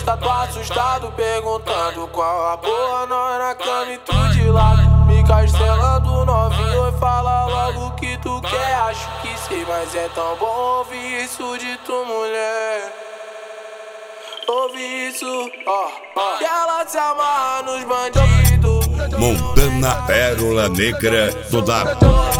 Tá tu assustado perguntando qual a boa, nós na cama e tu de lado. Me castelando novinho e fala logo o que tu quer. Acho que sei, mas é tão bom ouvir isso de tu mulher. Ouve isso, que ela se amarra nos bandidos. Montana Pérola Negra do W.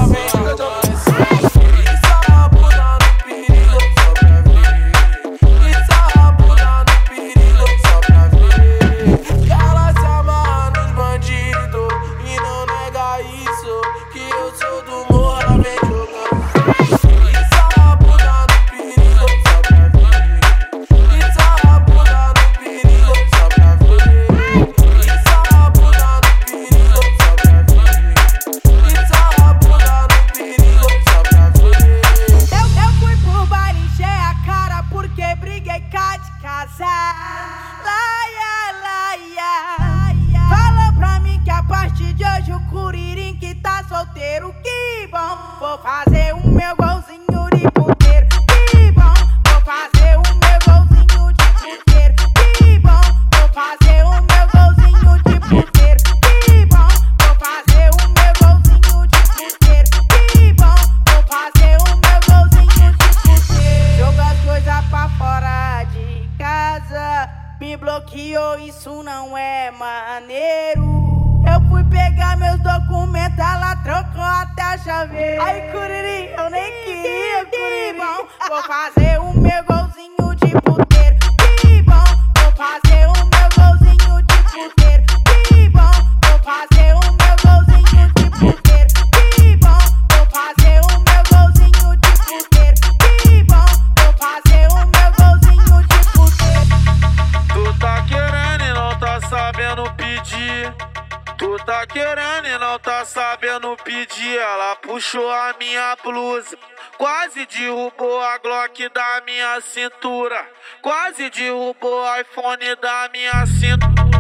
Fala pra mim que a partir de hoje o Curirim que tá solteiro, que bom. Vou fazer o meu golzinho de puteiro, que bom. Vou fazer o meu golzinho de puteiro, que bom. Vou fazer o meu golzinho de puteiro, que bom. Vou fazer o meu golzinho de puteiro, que bom. Vou fazer o meu golzinho de puteiro. Joga as coisas pra fora de casa, me bloqueou, isso não é maneiro. Eu fui pegar meus documentos, ela trocou até a chaveira. Ai, Curirim, eu nem queria, Curirim. Vou fazer o meu golzinho de puteiro, que bom. Vou fazer o meu golzinho de puteiro, que bom. Vou fazer o meu golzinho de puteiro, que bom. Vou fazer o meu golzinho de puteiro, que bom. Vou fazer o meu golzinho de puteiro. Tu tá querendo e não tá sabendo pedir. Tu tá querendo e não tá sabendo pedir. Ela puxou a minha blusa, quase derrubou a Glock da minha cintura, quase derrubou o iPhone da minha cintura.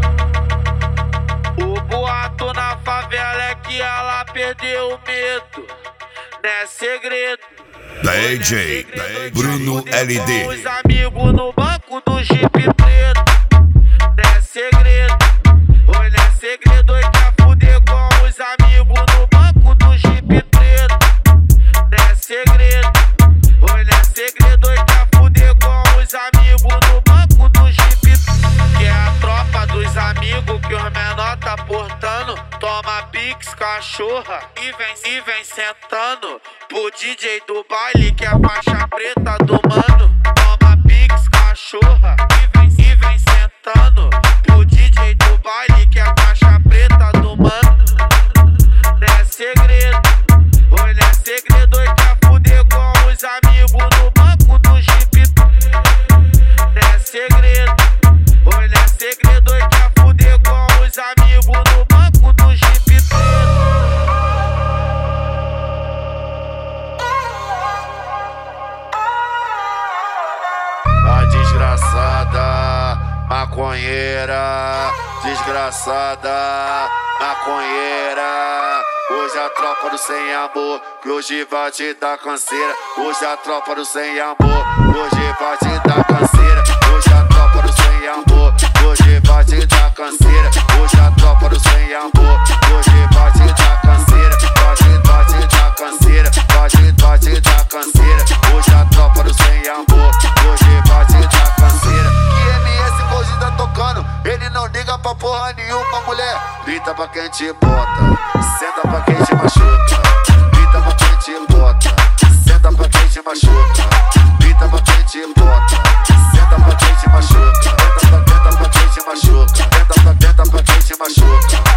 O boato na favela é que ela perdeu o medo, não é segredo. DJ Bruno LD. Os amigos no banco do Jeep preto, não é segredo. Olha, é segredo, oi, quer fuder com os amigos no banco do Jeep preto, não é segredo. Olha, é segredo, oi, quer fuder com os amigos no banco do Jeep preto. Que é a tropa dos amigos que os menor tá portando. Toma pix, cachorra, e vem sentando pro DJ do baile que é faixa preta do mano. Toma pix, cachorra, e vem sentando pro DJ do baile que é faixa preta do mano. Não é segredo, olha, é segredo, oi, quer fuder com os amigos no banco do Jeep. Não é segredo, olha, é segredo, oi, quer fuder com os amigos no banco do Jeep. A desgraçada maconheira, desgraçada maconheira. Hoje a tropa do sem amor, que hoje vai te dar canseira. Hoje a tropa do sem amor, hoje vai te dar canseira. Hoje a tropa do sem amor, hoje vai te dar canseira. Hoje a tropa do sem amor, hoje vai te dar canseira. Vai te dar canseira, vai te dar canseira. Hoje a tropa do sem amor, hoje vai te dar canseira. Que MS hoje tá tocando, ele não liga pra porra nenhuma, mulher. Grita pra quem te bota, senta pra quem te machuca. Grita pra quem te bota, senta pra quem te machuca. Grita pra quem te bota, senta pra quem te machuca. Tenta pra quem te machuca. Tenta pra quem te machuca.